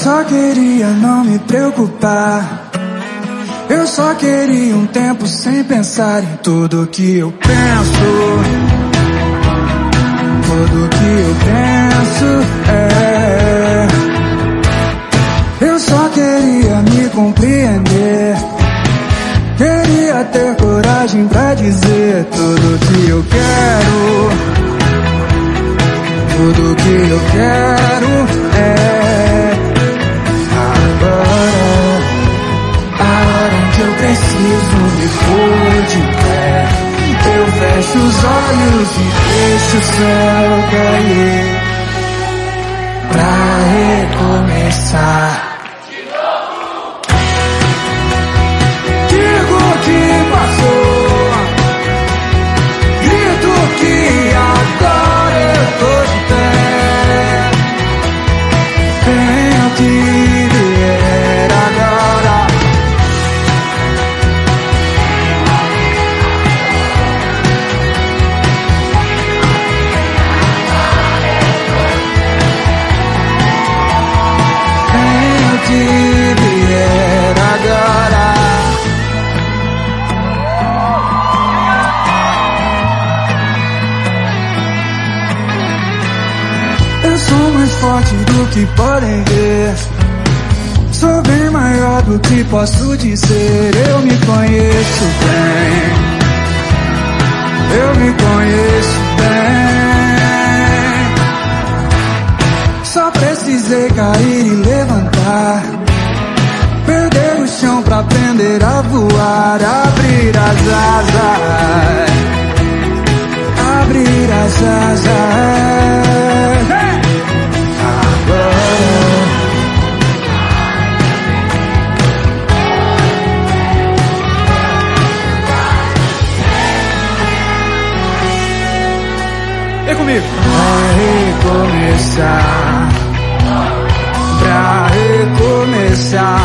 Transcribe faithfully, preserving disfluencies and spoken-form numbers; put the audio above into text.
só queria não me preocupar. Eu só queria um tempo sem pensar em tudo que eu penso. Tudo que eu penso é. Eu só queria me compreender. Queria ter coragem pra dizer tudo que eu quero. Tudo que eu quero é. Agora, a hora em que eu preciso me pôr de pé, eu fecho os olhos e deixo o céu cair pra recomeçar. Digo que passou, grito que agora eu tô de pé. Venha o que vier agora. Venha o que vier agora. Eu sou mais forte do que podem ver. Sou bem maior do que posso dizer. Eu me conheço bem. Eu me conheço bem. Só precisei cair e levantar. Perder o chão pra aprender a voar. Abrir as asas. Abrir as asas. Vem comigo. Pra recomeçar, pra recomeçar.